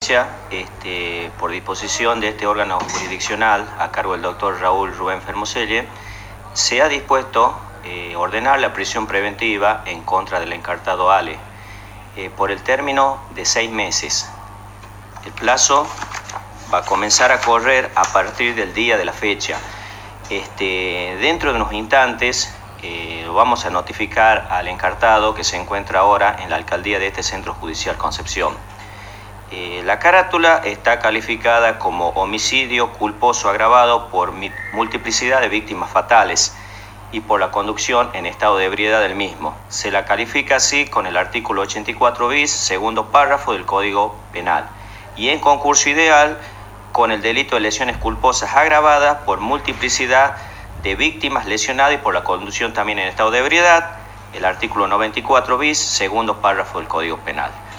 fecha, por disposición de este órgano jurisdiccional a cargo del doctor Raúl Rubén Fermoselle, se ha dispuesto ordenar la prisión preventiva en contra del encartado Ale por el término de 6 meses. El plazo va a comenzar a correr a partir del día de la fecha. Dentro de unos instantes lo vamos a notificar al encartado que se encuentra ahora en la alcaldía de este Centro Judicial Concepción. La carátula está calificada como homicidio culposo agravado por multiplicidad de víctimas fatales y por la conducción en estado de ebriedad del mismo. Se la califica así con el artículo 84 bis, segundo párrafo del Código Penal. Y en concurso ideal con el delito de lesiones culposas agravadas por multiplicidad de víctimas lesionadas y por la conducción también en estado de ebriedad, el artículo 94 bis, segundo párrafo del Código Penal.